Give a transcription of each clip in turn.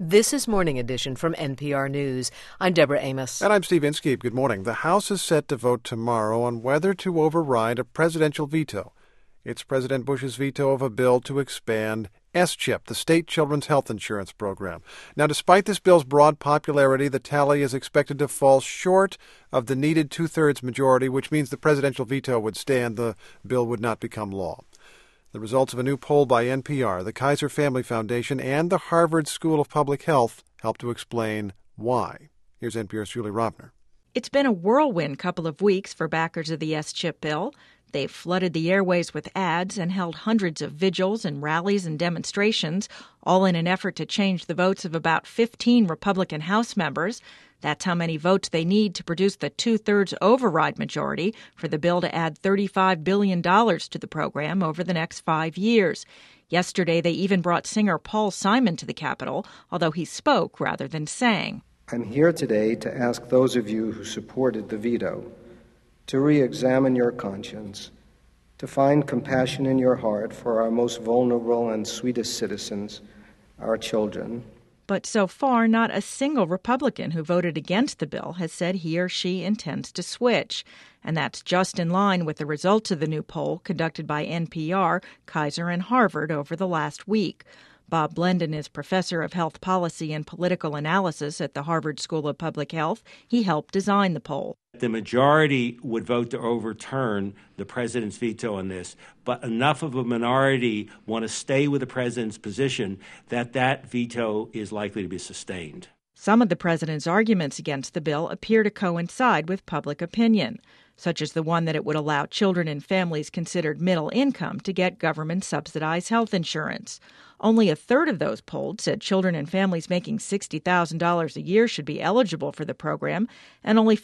This is Morning Edition from NPR News. I'm Deborah Amos. And I'm Steve Inskeep. Good morning. The House is set to vote tomorrow on whether to override a presidential veto. It's President Bush's veto of a bill to expand S-CHIP, the state children's health insurance program. Now, despite this bill's broad popularity, the tally is expected to fall short of the needed two-thirds majority, which means the presidential veto would stand. The bill would not become law. The results of a new poll by NPR, the Kaiser Family Foundation, and the Harvard School of Public Health help to explain why. Here's NPR's Julie Rovner. It's been a whirlwind couple of weeks for backers of the S-CHIP bill. They've flooded the airways with ads and held hundreds of vigils and rallies and demonstrations, all in an effort to change the votes of about 15 Republican House members. That's how many votes they need to produce the two-thirds override majority for the bill to add $35 billion to the program over the next 5 years. Yesterday, they even brought singer Paul Simon to the Capitol, although he spoke rather than sang. I'm here today to ask those of you who supported the veto to re-examine your conscience, to find compassion in your heart for our most vulnerable and sweetest citizens, our children. But so far, not a single Republican who voted against the bill has said he or she intends to switch. And that's just in line with the results of the new poll conducted by NPR, Kaiser, and Harvard over the last week. Bob Blendon is professor of health policy and political analysis at the Harvard School of Public Health. He helped design the poll. The majority would vote to overturn the president's veto on this, but enough of a minority want to stay with the president's position that veto is likely to be sustained. Some of the president's arguments against the bill appear to coincide with public opinion, such as the one that it would allow children and families considered middle income to get government-subsidized health insurance. Only a third of those polled said children and families making $60,000 a year should be eligible for the program, and only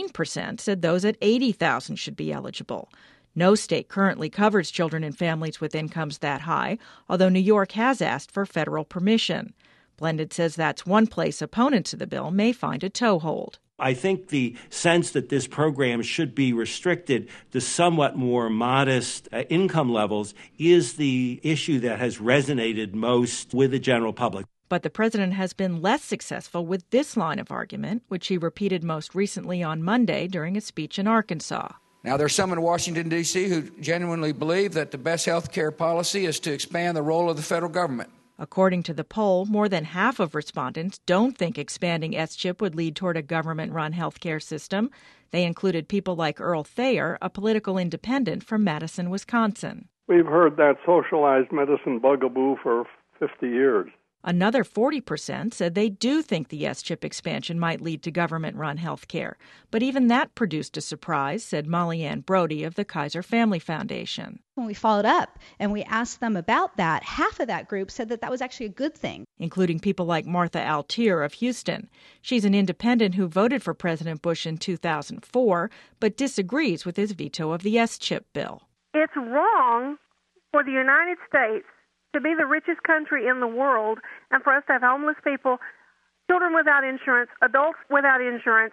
15% said those at $80,000 should be eligible. No state currently covers children and families with incomes that high, although New York has asked for federal permission. Blended says that's one place opponents of the bill may find a toehold. I think the sense that this program should be restricted to somewhat more modest income levels is the issue that has resonated most with the general public. But the president has been less successful with this line of argument, which he repeated most recently on Monday during a speech in Arkansas. Now, there's some in Washington, D.C. who genuinely believe that the best health care policy is to expand the role of the federal government. According to the poll, more than half of respondents don't think expanding S-CHIP would lead toward a government-run health care system. They included people like Earl Thayer, a political independent from Madison, Wisconsin. We've heard that socialized medicine bugaboo for 50 years. Another 40% said they do think the S-CHIP expansion might lead to government-run health care. But even that produced a surprise, said Molly Ann Brody of the Kaiser Family Foundation. When we followed up and we asked them about that, half of that group said that was actually a good thing. Including people like Martha Altier of Houston. She's an independent who voted for President Bush in 2004, but disagrees with his veto of the S-CHIP bill. It's wrong for the United States to be the richest country in the world and for us to have homeless people, children without insurance, adults without insurance.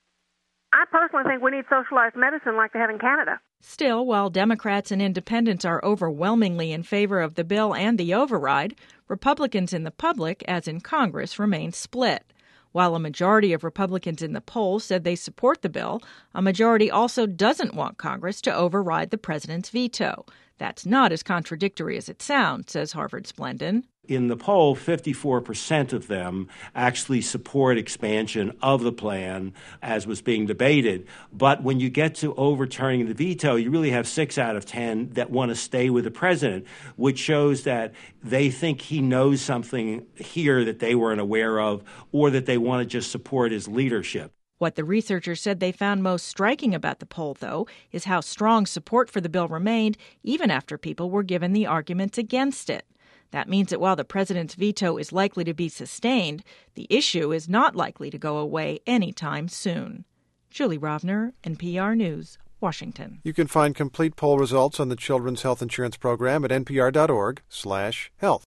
I personally think we need socialized medicine like they have in Canada. Still, while Democrats and independents are overwhelmingly in favor of the bill and the override, Republicans in the public, as in Congress, remain split. While a majority of Republicans in the poll said they support the bill, a majority also doesn't want Congress to override the president's veto. That's not as contradictory as it sounds, says Harvard's Blendon. In the poll, 54% of them actually support expansion of the plan as was being debated. But when you get to overturning the veto, you really have 6 out of 10 that want to stay with the president, which shows that they think he knows something here that they weren't aware of or that they want to just support his leadership. What the researchers said they found most striking about the poll, though, is how strong support for the bill remained even after people were given the arguments against it. That means that while the president's veto is likely to be sustained, the issue is not likely to go away anytime soon. Julie Rovner, NPR News, Washington. You can find complete poll results on the Children's Health Insurance Program at npr.org/health.